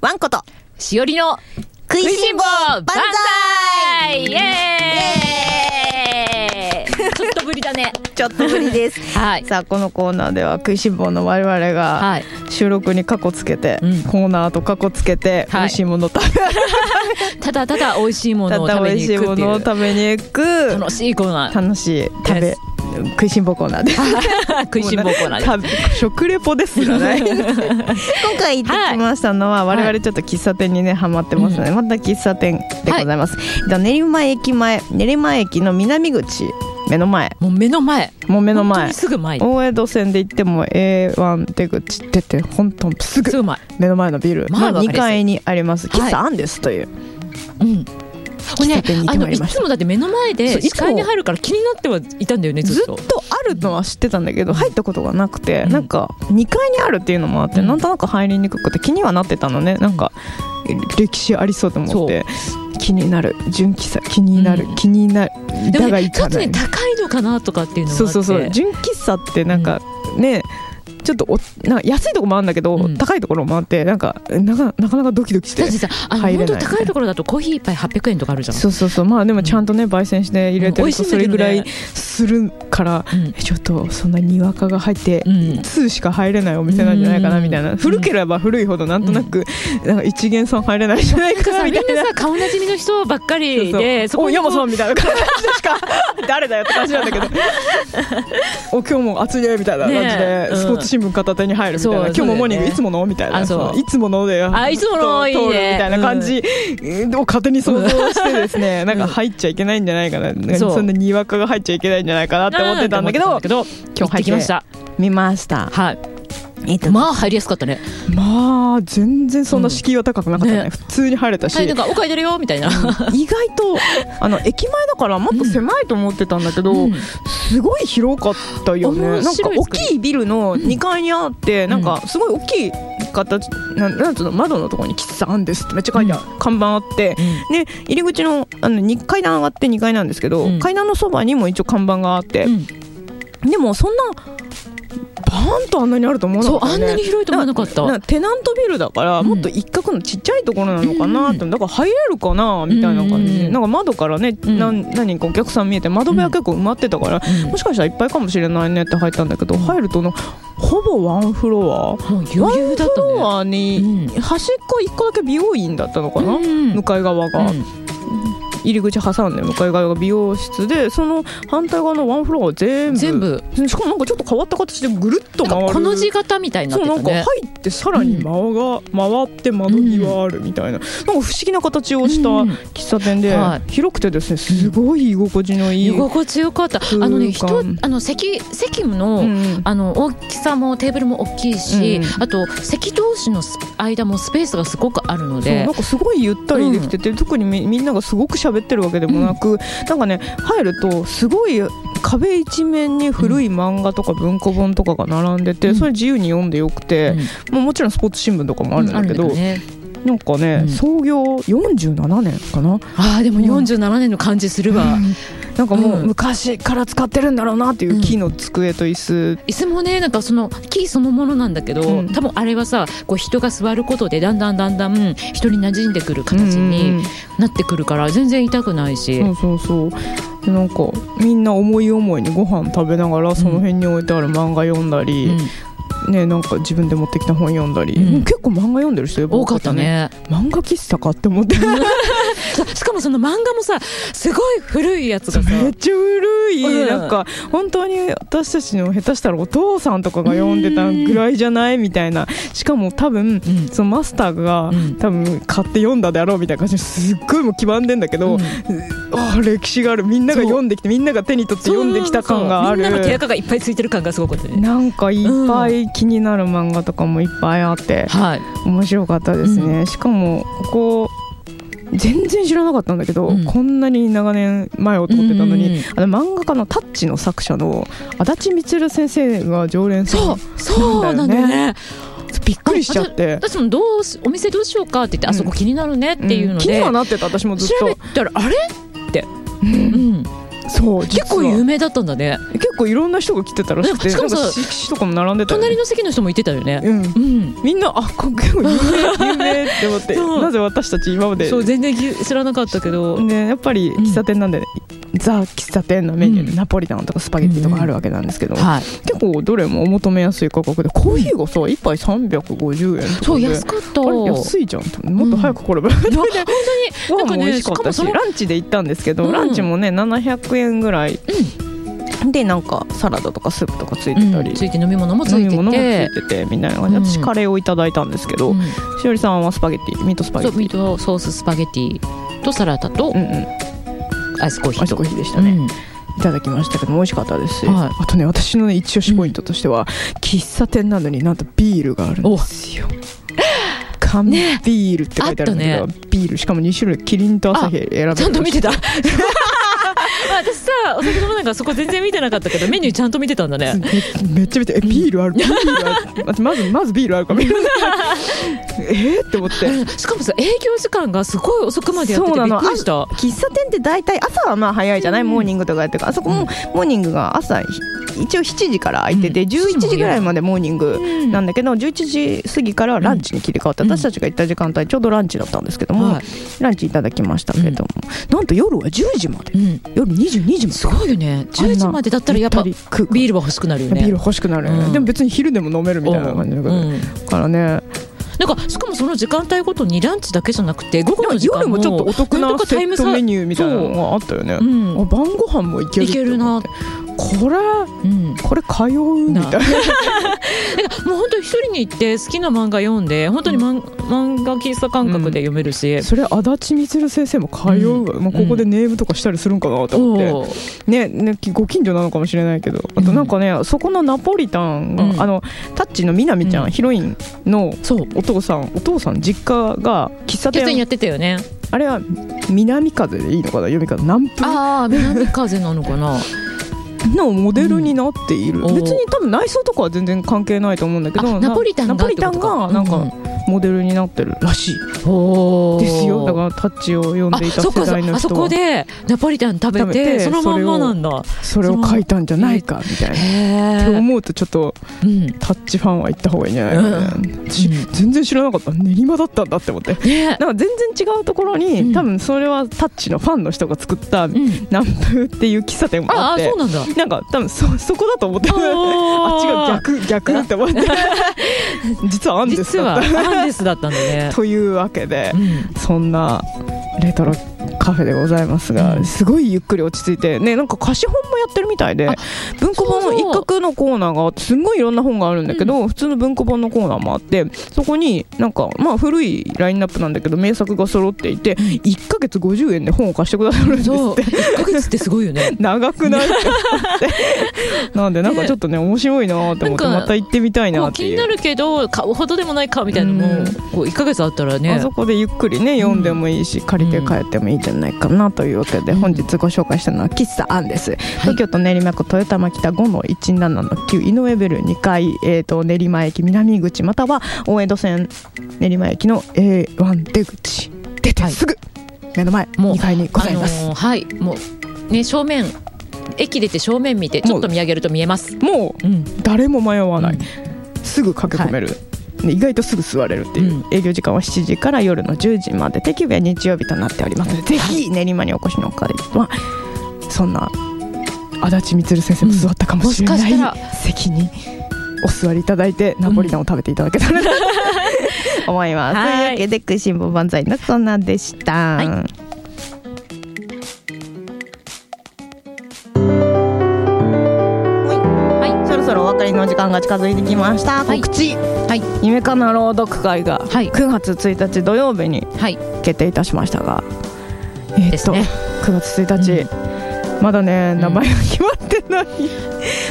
ワンコとしおりの食いしん坊万歳イエーイちょっとぶりだねちょっとぶりですはい。 さあこのコーナーでは食いしん坊の我々がはい収録にカコつけて、 うんコーナーとカコつけて、 はい美味しいもの食べただただ美味しいものを食べに行くってただ美味しいものをいう食べに行く楽しいコーナー楽しい食いしん坊コーナーです食いしん坊コーナーで食レポですよね今回行ってきましたのは、我々ちょっと喫茶店にねハマってますので、また喫茶店でございます、練馬駅前の南口目の前もう目の前本当ににすぐ前大江戸線で行っても A1 出口出て本当すぐ前目の前のビルの2階にあります喫茶アンデスという、 うんこれね、 喫茶店に行ってまいりました。 いつもだって目の前で視界に入るから気になってはいたんだよねずっとあるのは知ってたんだけど入ったことがなくて、 うんなんか2階にあるっていうのもあって、なんとなく入りにくくて気にはなってたのね。なんか歴史ありそうと思って気になる純喫茶気になる、気になるでもだがねちょっといかない、 ね高いのかなとかっていうのがあってそう純喫茶ってなんかね、ちょっとなんか安いところもあるんだけど、高いところもあってなんかなかなかドキドキしてだってさ本当高いところだとコーヒー一杯800円とかあるじゃん。 そうまあでもちゃんとね焙煎して入れてるとそれぐらいするから、ちょっとそんなにわかが入って2しか入れないお店なんじゃないかなみたいな、古ければ古いほどなんとなくなんか一元さん入れないんじゃないかなみたいな、 みんなさ顔なじみの人ばっかりでお山さんみたいな感じでしか誰だよって感じなんだけどお今日も暑いねみたいな感じでスポーツ新聞片手に入るみたいな、今日もモーニングいつものみたいな、いつものでいつものいいねみたいな感じを勝手に想像してですね、なんか入っちゃいけないんじゃないかな、そんなにわかが入っちゃいけないんじゃないかなって思ってたんだけど、今日入ってきました。見ました。 はい。まあ入りやすかったね。 まあ全然そんな敷居は高くなかったね、普通に入れたし、 なんかお買い出るよみたいな、 意外と駅前だからもっと狭いと思ってたんだけど、すごい広かったよね。なんか大きいビルの2階にあって、なんかすごい大きい形なんつうの、窓のところに喫茶あんですってめっちゃ書いてある、看板あって、で入り口の階段上がって2階なんですけど、階段のそばにも一応看板があって、でもそんなバーンとあんなにあると思わなかったね。 そうあんなに広いと思わなかった。 テナントビルだから、もっと一角のちっちゃいところなのかなって、だから入れるかなみたいな感じで、なんか窓からね、何人かお客さん見えて窓辺は結構埋まってたから、もしかしたらいっぱいかもしれないねって入ったんだけど、入るとほぼワンフロア、 余裕だったね。 ワンフロアに端っこ1個だけ美容院だったのかな、向かい側が。入り口挟んで向かい側が美容室で、その反対側のワンフロアは全部しかもなんかちょっと変わった形でぐるっと回る、 この字型みたいになってたね。 そうなんか入ってさらに回って窓際あるみたいな、なんか不思議な形をした喫茶店で、広くてですね、すごい居心地のいい、 居心地よかった。席の大きさもテーブルも大きいし、あと席同士の間もスペースがすごくあるので、 なんかすごいゆったりできてて、特にみんながすごく喋ってるわけでもなく、なんかね入るとすごい壁一面に古い漫画とか文庫本とかが並んでて、それ自由に読んでよくて、もちろんスポーツ新聞とかもあるんだけど、なんかね、創業47年かな。 でも47年の感じするわ。 なんかもう昔から使ってるんだろうなっていう木の机と椅子もね、なんかその木そのものなんだけど、多分あれはさ、こう人が座ることでだんだん人に馴染んでくる形になってくるから、全然痛くないし、 そうでなんかみんな思い思いにご飯食べながらその辺に置いてある漫画読んだり、なんか自分で持ってきた本読んだり、結構漫画読んでる人多かったね。 漫画喫茶かって思ってしかもその漫画もさ、すごい古いやつがさ、 めっちゃ古い、なんか本当に私たちの下手したらお父さんとかが読んでたぐらいじゃないみたいな、しかも多分、そのマスターが、多分買って読んだであろうみたいな感じですっごいもう黄ばんでんだけど、歴史がある、みんなが読んできてみんなが手に取って読んできた感がある、 みんなの手垢がいっぱいついてる感がすごかったね。 なんかいっぱい気になる漫画とかもいっぱいあって、面白かったですね。しかもここ全然知らなかったんだけど、こんなに長年前を通ってたのに、漫画家のタッチの作者の足立満先生が常連さんなんだよね。 そうなんだよね。 びっくりしちゃって、 私もお店どうしようかって言って、あそこ気になるねっていうので、 気にはなってた。私もずっと調べたらあれって、そう結構有名だったんだね。 結構いろんな人が来てたらしくて、 しかもさ色紙とかも並んでたよね。 隣の席の人もいてたよね。 みんな結構有名っって思ってなぜ私たち今までそう全然知らなかったけど、 ね、やっぱり喫茶店なんで、ザ喫茶店のメニューでナポリタンとかスパゲッティとかあるわけなんですけど、結構どれもお求めやすい価格で、コーヒーがさ1杯350円とかで、 そう安かった。 あれ安いじゃん、もっと早く来ればよかった。 本当にご飯も美味しかったし、ランチで行ったんですけど、ランチもね700円ぐらいで、なんかサラダとかスープとかついてたり、 ついて飲み物もついててみたいな感じで、私カレーをいただいたんですけど、しおりさんはスパゲッティ、ミートスパゲッティ、 ミートソーススパゲッティとサラダとアイスコーヒーでしたね、いただきましたけども美味しかったですし、あとね、私のね一押しポイントとしては、喫茶店なのになんとビールがあるんですよ。缶ビールって書いてあるんだけど、ビールしかも2種類、キリンとアサヒ選べる。 ちゃんと見てた私さ、お酒飲まないからそこ全然見てなかったけど、メニューちゃんと見てたんだね。 めっちゃ見て、ビールある、ビールあるまずビールあるか見るって思って、 しかもさ、営業時間がすごい遅くまでやっててびっくりした。 喫茶店って大体朝はまあ早いじゃない、モーニングとかやってるから、あそこもモーニングが朝一応7時から空いてて、11時ぐらいまでモーニングなんだけど、11時過ぎからランチに切り替わって、私たちが行った時間帯ちょうどランチだったんですけども、ランチいただきましたけども、なんと夜は10時まで、夜22時まで、 すごいよね。10時までだったらやっぱビールは欲しくなるよね。 ビール欲しくなる、でも別に昼でも飲めるみたいな感じだからね。 なんかしかもその時間帯ごとにランチだけじゃなくて、午後の時間も夜もちょっとお得なセットメニューみたいなのがあったよね。晩ご飯もいけるな、これ通うみたいな。もう本当に一人に行って好きな漫画読んで、本当に漫画喫茶感覚で読めるし、 それ足立みつる先生も通うわ、もうここでネームとかしたりするんかなと思って、ね、ご近所なのかもしれないけど、あとなんかね、そこのナポリタンが、タッチのみなみちゃん、ヒロインのお父さん実家が喫茶店やってたよね。 あれは南風でいいのかな、読み方南風、 南風なのかなのモデルになっている、別に多分内装とかは全然関係ないと思うんだけど、 ナポリタンがなんかモデルになってるらしいですよ。だからタッチを読んでいた世代の人はあそこでナポリタン食べてそのまんまなんだ、 それを書いたんじゃないかみたいなって思うと、ちょっとタッチファンは行った方がいいんじゃないかな、全然知らなかった。練馬だったんだって思って、なんか全然違うところに、多分それはタッチのファンの人が作った南風っていう喫茶店もあって、なんか多分そこだと思って、あっちが逆って思って実はアンデスだったんだねというわけで、そんなレトロカフェでございますが、すごいゆっくり落ち着いてね、なんか貸本もやってるみたいで、文庫本一角のコーナーがあって、すごいいろんな本があるんだけど、普通の文庫本のコーナーもあって、そこになんかまあ古いラインナップなんだけど名作が揃っていて、1ヶ月50円で本を貸してくださるんですって。 1ヶ月ってすごいよね長くないってなんでなんかちょっとね面白いなと思って、また行ってみたいなっていう。 気になるけど買うほどでもないかみたいなのも、こう1ヶ月あったらね、 あそこでゆっくりね読んでもいいし、借りて帰ってもいいんじゃないかなというわけで、本日ご紹介したのは喫茶アンです。東京都練馬区豊玉北 5-17-9 井上ビル2階、練馬駅南口または大江戸線練馬駅の A1 出口出てすぐ目の前2階にございます。 もうね、正面駅出て正面見てちょっと見上げると見えます。 もう誰も迷わない、すぐ駆け込める、意外とすぐ座れるっていう、営業時間は7時から夜の10時まで、定休日は日曜日となっておりますので、ぜひ練馬にお越しの方は、そんな足立みつる先生も座ったかもしれない席にお座りいただいて、ナポリタンを食べていただけたらなと思います。というわけで食いしん坊万歳のコーナーでした。そろそろお別れの時間が近づいてきました。告知、夢かな朗読会が9月1日土曜日に決定いたしましたが、9月1日、まだね名前が決まってない、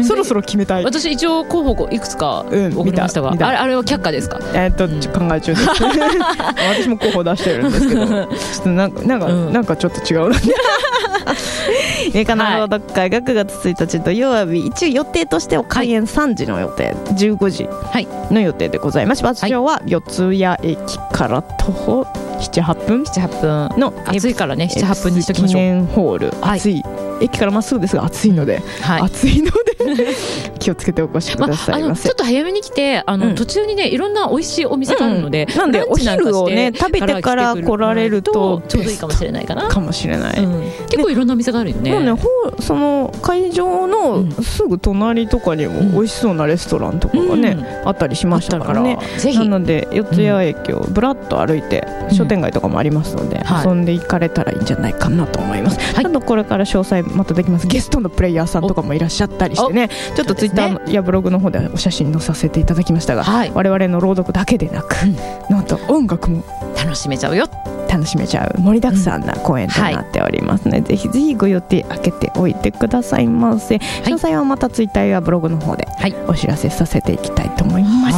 そろそろ決めたい。 私一応候補いくつか送りましたが、あれは却下ですか？ 考え中です私も候補出してるんですけど、ちょっとなんかちょっと違う夢かな朗読会が9月1日土曜日、一応予定としては開演3時の予定、15時の予定でございます。場所は四谷駅から徒歩 7,8 分の暑いからね 7,8 分にしときましょう。 記念ホール、暑い駅からまっすぐですが暑いので、暑いので気をつけてお越しくださいませ。 ちょっと早めに来て途中にねいろんな美味しいお店があるので、 なんでお昼をね食べてから来られるとちょうどいいかもしれないかな。 かもしれない。 結構いろんなお店があるよね。 もうねその会場のすぐ隣とかにも美味しそうなレストランとかがねあったりしましたからね。 ぜひなので四谷駅をぶらっと歩いて商店街とかもありますので遊んで行かれたらいいんじゃないかなと思います。ちょっとこれから詳細またできます。ゲストのプレイヤーさんとかもいらっしゃったりしてね、ちょっとツイッターやブログの方でお写真載させていただきましたが、我々の朗読だけでなくなんと音楽も楽しめちゃうよ。 楽しめちゃう盛りだくさんな公演となっておりますので、ぜひぜひご予定開けておいてくださいませ。詳細はまたツイッターやブログの方でお知らせさせていきたいと思います。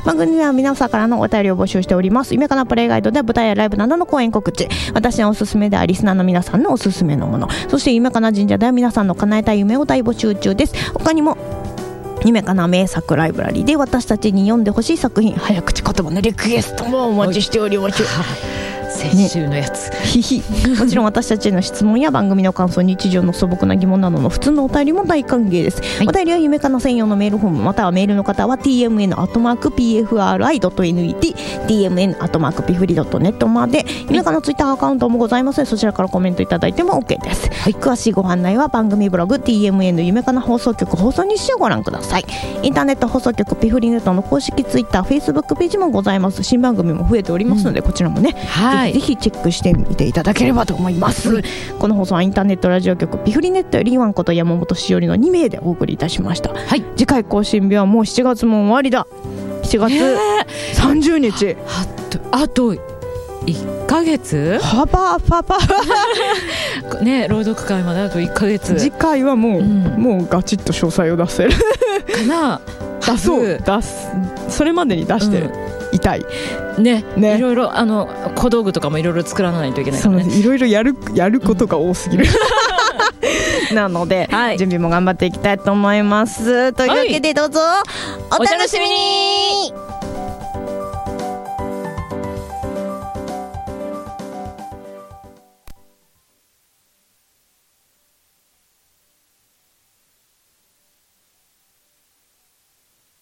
番組では皆さんからのお便りを募集しております。夢かなプレイガイドでは舞台やライブなどの公演告知、私のおすすめではリスナーの皆さんのおすすめのもの、そして夢かな神社では皆さんの叶えたい夢を大募集中です。他にも夢かな名作ライブラリーで私たちに読んでほしい作品、早口言葉のリクエストもお待ちしております。 先週のやつ、 もちろん私たちへの質問や番組の感想、日常の素朴な疑問などの普通のお便りも大歓迎です。お便りは夢かな専用のメールフォーム、またはメールの方は tmn@pfri.net tmn@pifri.net まで、夢かなツイッターアカウントもございますので、そちらからコメントいただいても OK です。詳しいご案内は番組ブログ TMN 夢かな放送局放送日誌をご覧ください。インターネット放送局ピフリネットの公式ツイッター、フェイスブックページもございます。新番組も増えておりますので、こちらもね、ぜひチェックしてみていただければと思います。この放送はインターネットラジオ局ピフリネットよりワンこと山本しおりの2名でお送りいたしました。次回更新日はもう7月も終わりだ。7月30日、 あと1ヶ月パパね、朗読会まであと1ヶ月。 次回はもうガチッと詳細を出せるかな。 出す、それまでに出してる、痛いね、いろいろ小道具とかもいろいろ作らないといけないからね。 いろいろやることが多すぎる、なので、準備も頑張っていきたいと思います。というわけでどうぞお楽しみに。